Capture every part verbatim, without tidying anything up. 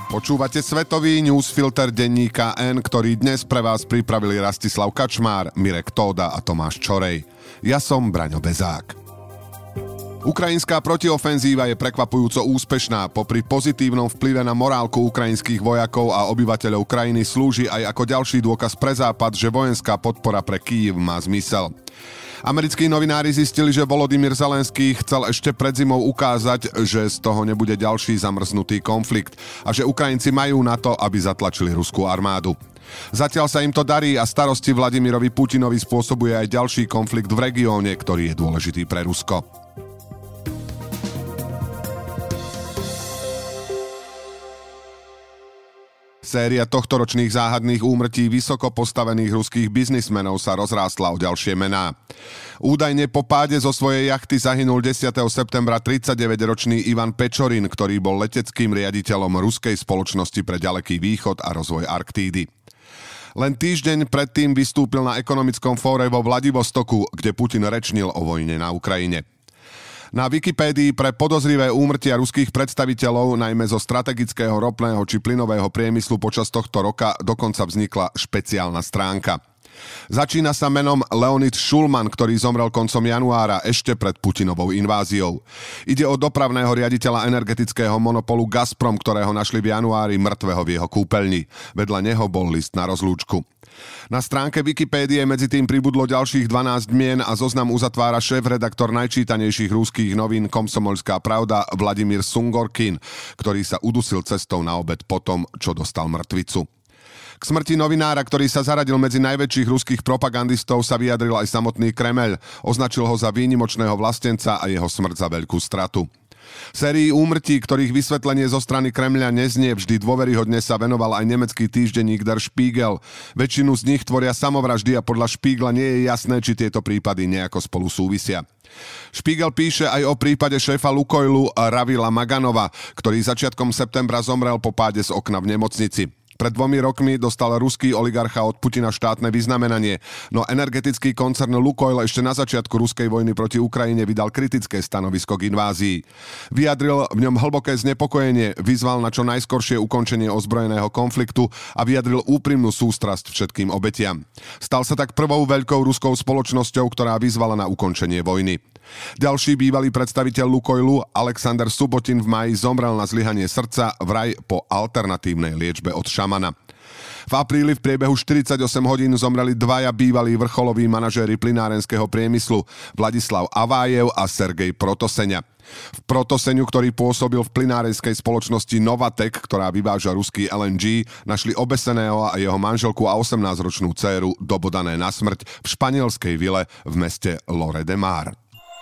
Počúvate svetový newsfilter denníka N, ktorý dnes pre vás pripravili Rastislav Kačmár, Mirek Tóda a Tomáš Čorej. Ja som Braňo Bezák. Ukrajinská protiofenzíva je prekvapujúco úspešná. Popri pozitívnom vplyve na morálku ukrajinských vojakov a obyvateľov krajiny slúži aj ako ďalší dôkaz pre Západ, že vojenská podpora pre Kyjev má zmysel. Americkí novinári zistili, že Volodymyr Zelenský chcel ešte pred zimou ukázať, že z toho nebude ďalší zamrznutý konflikt a že Ukrajinci majú na to, aby zatlačili ruskú armádu. Zatiaľ sa im to darí a starosti Vladimirovi Putinovi spôsobuje aj ďalší konflikt v regióne, ktorý je dôležitý pre Rusko. Séria tohtoročných záhadných úmrtí vysoko postavených ruských biznismenov sa rozrástla o ďalšie mená. Údajne po páde zo svojej jachty zahynul desiateho septembra tridsaťdeväťročný Ivan Pečorin, ktorý bol leteckým riaditeľom ruskej spoločnosti pre ďaleký východ a rozvoj Arktídy. Len týždeň predtým vystúpil na ekonomickom fóre vo Vladivostoku, kde Putin rečnil o vojne na Ukrajine. Na Wikipédii pre podozrivé úmrtia ruských predstaviteľov, najmä zo strategického ropného či plynového priemyslu počas tohto roka, dokonca vznikla špeciálna stránka. Začína sa menom Leonid Šulman, ktorý zomrel koncom januára ešte pred Putinovou inváziou. Ide o dopravného riaditeľa energetického monopolu Gazprom, ktorého našli v januári mŕtvého v jeho kúpeľni. Vedľa neho bol list na rozlúčku. Na stránke Wikipédie medzi tým pribudlo ďalších dvanásť mien a zoznam uzatvára šéf-redaktor najčítanejších ruských novín Komsomolská pravda Vladimír Sungorkin, ktorý sa udusil cestou na obed potom, čo dostal mŕtvicu. K smrti novinára, ktorý sa zaradil medzi najväčších ruských propagandistov, sa vyjadril aj samotný Kremeľ. Označil ho za výnimočného vlastenca a jeho smrť za veľkú stratu. Sérii úmrtí, ktorých vysvetlenie zo strany Kremľa neznie vždy dôveryhodne, sa venoval aj nemecký týždenník Der Spiegel. Väčšinu z nich tvoria samovraždy a podľa Spiegela nie je jasné, či tieto prípady nejako spolu súvisia. Spiegel píše aj o prípade šéfa Lukoilu Ravila Maganova, ktorý začiatkom septembra zomrel po páde z okna v nemocnici. Pred dvomi rokmi dostal ruský oligarcha od Putina štátne vyznamenanie, no energetický koncern Lukoil ešte na začiatku ruskej vojny proti Ukrajine vydal kritické stanovisko k invázii. Vyjadril v ňom hlboké znepokojenie, vyzval na čo najskoršie ukončenie ozbrojeného konfliktu a vyjadril úprimnú sústrasť všetkým obetiam. Stal sa tak prvou veľkou ruskou spoločnosťou, ktorá vyzvala na ukončenie vojny. Ďalší bývalý predstaviteľ Lukoilu, Alexander Subotin, v máji zomrel na zlyhanie srdca, vraj po alternatívnej liečbe od šamana. V apríli v priebehu štyridsaťosem hodín zomreli dvaja bývalí vrcholoví manažéri plynárenského priemyslu, Vladislav Avájev a Sergej Protoseňa. V Protoseňu, ktorý pôsobil v plynárenskej spoločnosti Novatek, ktorá vyváža ruský el en gé, našli obeseného a jeho manželku a osemnásťročnú dcéru dobodané na smrť v španielskej vile v meste Lloret de Mar.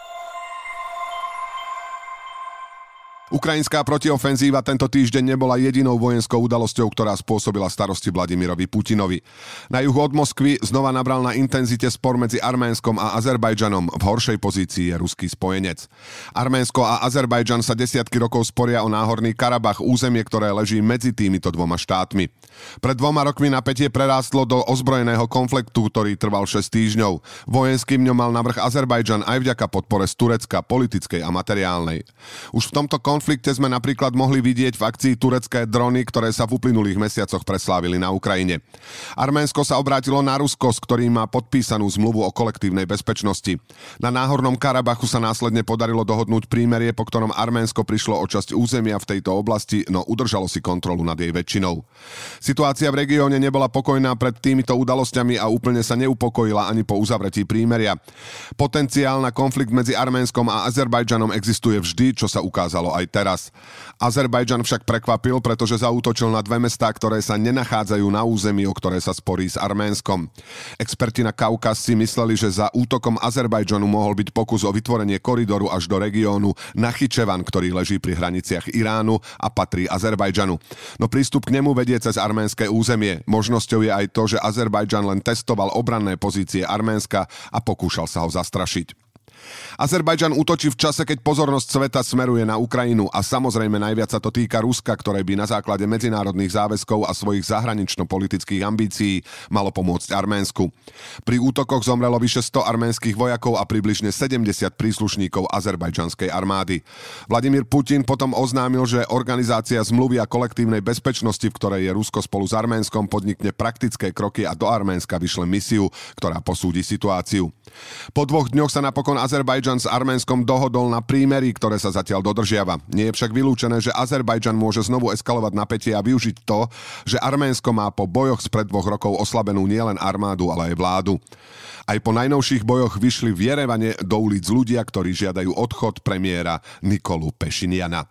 Ukrajinská protiofenzíva tento týždeň nebola jedinou vojenskou udalosťou, ktorá spôsobila starosti Vladimirovi Putinovi. Na juhu od Moskvy znova nabral na intenzite spor medzi Arménskom a Azerbajdžanom. V horšej pozícii je ruský spojenec. Arménsko a Azerbajdžan sa desiatky rokov sporia o Náhorný Karabach, územie, ktoré leží medzi týmito dvoma štátmi. Pred dvoma rokmi napätie prerástlo do ozbrojeného konfliktu, ktorý trval šesť týždňov. Vojenský v ňom mal navrch Azerbajdžan aj vďaka podpore z Turecka, politickej a materiálnej. Už v tomto V konflikte sme napríklad mohli vidieť v akcii turecké drony, ktoré sa v uplynulých mesiacoch preslávili na Ukrajine. Arménsko sa obrátilo na Rusko, s ktorým má podpísanú zmluvu o kolektívnej bezpečnosti. Na Náhornom Karabachu sa následne podarilo dohodnúť prímerie, po ktorom Arménsko prišlo o časť územia v tejto oblasti, no udržalo si kontrolu nad jej väčšinou. Situácia v regióne nebola pokojná pred týmito udalosťami a úplne sa neupokojila ani po uzavretí prímeria. Potenciál na konflikt medzi Arménskom a Azerbajdžanom existuje vždy, čo sa ukázalo aj teraz. Azerbajdžan však prekvapil, pretože zaútočil na dve mestá, ktoré sa nenachádzajú na území, o ktoré sa sporí s Arménskom. Experti na Kaukaz si mysleli, že za útokom Azerbajdžanu mohol byť pokus o vytvorenie koridoru až do regiónu Nachyčevan, ktorý leží pri hraniciach Iránu a patrí Azerbajdžanu. No prístup k nemu vedie cez arménske územie. Možnosťou je aj to, že Azerbajdžan len testoval obranné pozície Arménska a pokúšal sa ho zastrašiť. Azerbajdžan útočí v čase, keď pozornosť sveta smeruje na Ukrajinu a samozrejme najviac sa to týka Ruska, ktoré by na základe medzinárodných záväzkov a svojich zahranično-politických ambícií malo pomôcť Arménsku. Pri útokoch zomrelo vyše sto arménskych vojakov a približne sedemdesiat príslušníkov azerbajdžanskej armády. Vladimír Putin potom oznámil, že Organizácia zmluvy a kolektívnej bezpečnosti, v ktorej je Rusko spolu s Arménskom, podnikne praktické kroky a do Arménska vyšle misiu, ktorá posúdi situáciu. Po dvoch dňoch sa napokon Azerbajdžan s Arménskom dohodol na prímerí, ktoré sa zatiaľ dodržiava. Nie je však vylúčené, že Azerbajdžan môže znovu eskalovať napätie a využiť to, že Arménsko má po bojoch spred dvoch rokov oslabenú nielen armádu, ale aj vládu. Aj po najnovších bojoch vyšli v Jerevane do ulic ľudia, ktorí žiadajú odchod premiéra Nikolu Pešiniana.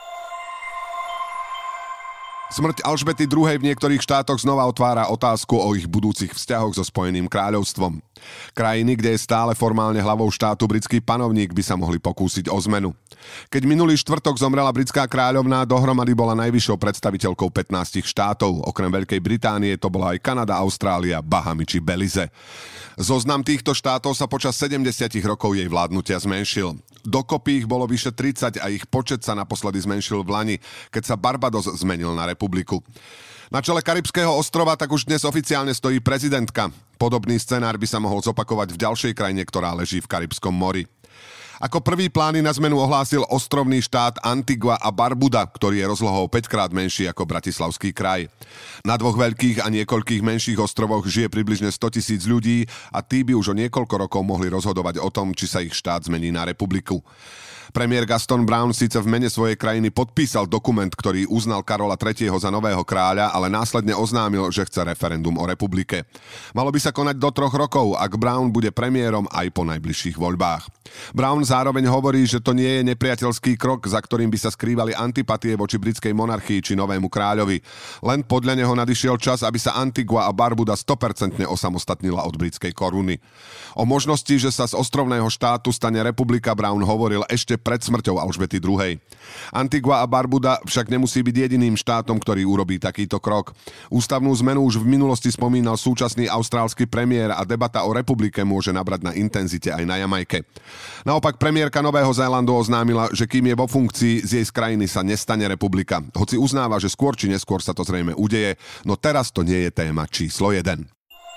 Smrť Alžbety druhej. v niektorých štátoch znova otvára otázku o ich budúcich vzťahoch so Spojeným kráľovstvom. Krajiny, kde je stále formálne hlavou štátu britský panovník, by sa mohli pokúsiť o zmenu. Keď minulý štvrtok zomrela britská kráľovná, dohromady bola najvyššou predstaviteľkou pätnástich štátov. Okrem Veľkej Británie to bola aj Kanada, Austrália, Bahamy či Belize. Zoznam týchto štátov sa počas sedemdesiat rokov jej vládnutia zmenšil. Dokopy ich bolo vyše tridsať a ich počet sa naposledy zmenšil v lani, keď sa Barbados zmenil na republiku. Na čele Karibského ostrova tak už dnes oficiálne stojí prezidentka. Podobný scenár by sa mohol zopakovať v ďalšej krajine, ktorá leží v Karibskom mori. Ako prvý plány na zmenu ohlásil ostrovný štát Antigua a Barbuda, ktorý je rozlohou päťkrát menší ako Bratislavský kraj. Na dvoch veľkých a niekoľkých menších ostrovoch žije približne stotisíc ľudí a tí by už o niekoľko rokov mohli rozhodovať o tom, či sa ich štát zmení na republiku. Premiér Gaston Brown síce v mene svojej krajiny podpísal dokument, ktorý uznal Karola tretieho za nového kráľa, ale následne oznámil, že chce referendum o republike. Malo by sa konať do troch rokov, ak Brown bude premiérom aj po najbližších voľbách. Brown zároveň hovorí, že to nie je nepriateľský krok, za ktorým by sa skrývali antipatie voči britskej monarchii či novému kráľovi. Len podľa neho nadišiel čas, aby sa Antigua a Barbuda sto percent osamostatnila od britskej koruny. O možnosti, že sa z ostrovného štátu stane republika, Brown hovoril ešte pred smrťou Alžbety druhej. Antigua a Barbuda však nemusí byť jediným štátom, ktorý urobí takýto krok. Ústavnú zmenu už v minulosti spomínal súčasný austrálsky premiér a debata o republike môže nabrať na intenzite aj na Jamajke. Naopak premiérka Nového Zélandu oznámila, že kým je vo funkcii, z jej krajiny sa nestane republika. Hoci uznáva, že skôr či neskôr sa to zrejme udeje, no teraz to nie je téma číslo jeden.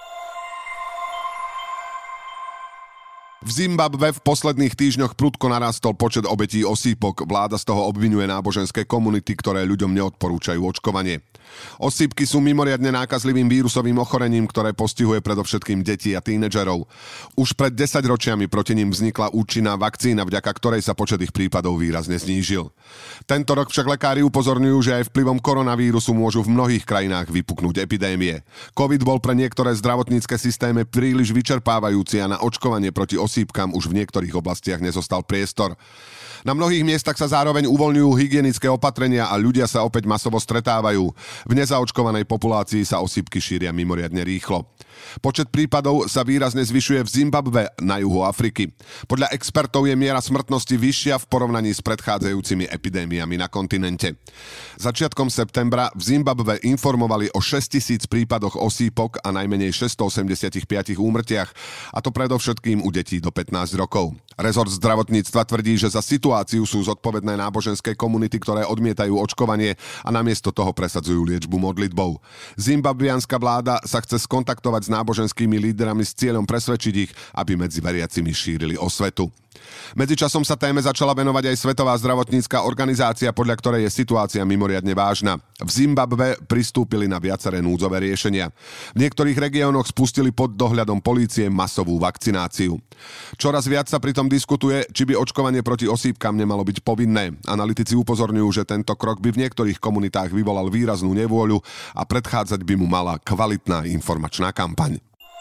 V Zimbabwe v posledných týždňoch prudko narastol počet obetí osýpok. Vláda z toho obviňuje náboženské komunity, ktoré ľuďom neodporúčajú očkovanie. Osýpky sú mimoriadne nákazlivým vírusovým ochorením, ktoré postihuje predovšetkým deti a tínedžerov. Už pred desaťročiami proti nim vznikla účinná vakcína, vďaka ktorej sa počet ich prípadov výrazne znížil. Tento rok však lekári upozorňujú, že aj vplyvom koronavírusu môžu v mnohých krajinách vypuknúť epidémie. Covid bol pre niektoré zdravotnícke systémy príliš vyčerpávajúci a na očkovanie proti osýpkam už v niektorých oblastiach nezostal priestor. Na mnohých miestach sa zároveň uvoľňujú hygienické opatrenia a ľudia sa opäť masovo stretávajú. V nezaočkovanej populácii sa osýpky šíria mimoriadne rýchlo. Počet prípadov sa výrazne zvyšuje v Zimbabwe na juhu Afriky. Podľa expertov je miera smrtnosti vyššia v porovnaní s predchádzajúcimi epidémiami na kontinente. Začiatkom septembra v Zimbabwe informovali o šesťtisíc prípadoch osýpok a najmenej šesťstoosemdesiatpäť úmrtiach, a to predovšetkým u detí do pätnásť rokov. Rezort zdravotníctva tvrdí, že za situáciu sú zodpovedné náboženské komunity, ktoré odmietajú očkovanie a namiesto toho presadzujú liečbu modlitbou. Zimbabwianská vláda sa chce skontaktovať s náboženskými lídrami s cieľom presvedčiť ich, aby medzi veriacimi šírili osvetu. Medzičasom sa téme začala venovať aj Svetová zdravotnícka organizácia, podľa ktorej je situácia mimoriadne vážna. V Zimbabwe pristúpili na viaceré núdzové riešenia. V niektorých regiónoch spustili pod dohľadom polície masovú vakcináciu. Čoraz viac sa pritom diskutuje, či by očkovanie proti osýpkam nemalo byť povinné. Analytici upozorňujú, že tento krok by v niektorých komunitách vyvolal výraznú nevôľu a predchádzať by mu mala kvalitná informačná kampaň.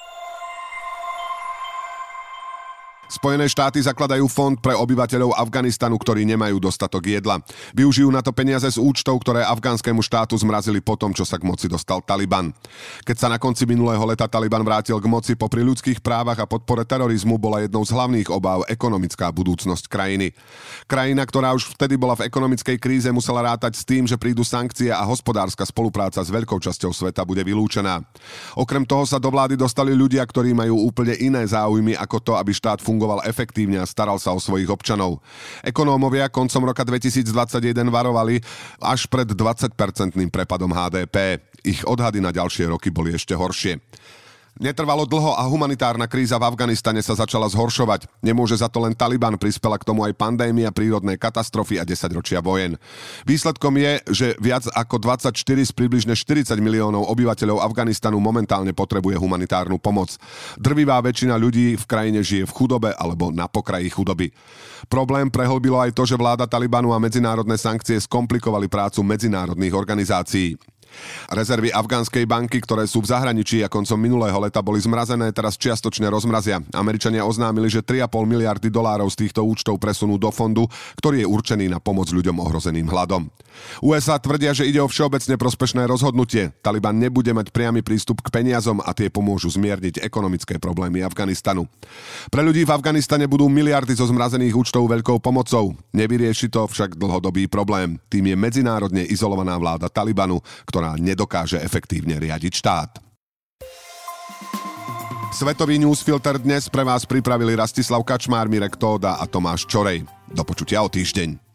Spojené štáty zakladajú fond pre obyvateľov Afganistanu, ktorí nemajú dostatok jedla. Využijú na to peniaze z účtov, ktoré afgánskemu štátu zmrazili po tom, čo sa k moci dostal Taliban. Keď sa na konci minulého leta Taliban vrátil k moci, popri ľudských právach a podpore terorizmu bola jednou z hlavných obáv ekonomická budúcnosť krajiny. Krajina, ktorá už vtedy bola v ekonomickej kríze, musela rátať s tým, že prídu sankcie a hospodárska spolupráca s veľkou časťou sveta bude vylúčená. Okrem toho sa do vlády dostali ľudia, ktorí majú úplne iné záujmy ako to, aby štát fungoval fungoval efektívne a staral sa o svojich občanov. Ekonómovia koncom roka dvetisícdvadsaťjeden varovali až pred dvadsaťpercentným prepadom há dé pé. Ich odhady na ďalšie roky boli ešte horšie. Netrvalo dlho a humanitárna kríza v Afganistane sa začala zhoršovať. Nemôže za to len Taliban, prispela k tomu aj pandémia, prírodné katastrofy a desaťročia vojen. Výsledkom je, že viac ako dvadsaťštyri z približne štyridsať miliónov obyvateľov Afganistanu momentálne potrebuje humanitárnu pomoc. Drvivá väčšina ľudí v krajine žije v chudobe alebo na pokraji chudoby. Problém prehlbilo aj to, že vláda Talibanu a medzinárodné sankcie skomplikovali prácu medzinárodných organizácií. Rezervy afgánskej banky, ktoré sú v zahraničí a koncom minulého leta boli zmrazené, teraz čiastočne rozmrazia. Američania oznámili, že tri a pol miliardy dolárov z týchto účtov presunú do fondu, ktorý je určený na pomoc ľuďom ohrozeným hladom. ú es á tvrdia, že ide o všeobecne prospešné rozhodnutie. Taliban nebude mať priamy prístup k peniazom a tie pomôžu zmierniť ekonomické problémy Afganistanu. Pre ľudí v Afganistane budú miliardy zo zmrazených účtov veľkou pomocou. Nevyrieši to však dlhodobý problém. Tým je medzinárodne izolovaná vláda Talibanu, ktorá nedokáže efektívne riadiť štát. Svetový newsfilter dnes pre vás pripravili Rastislav Kačmár, Mirek Tóda a Tomáš Čorej. Do počutia o týždeň.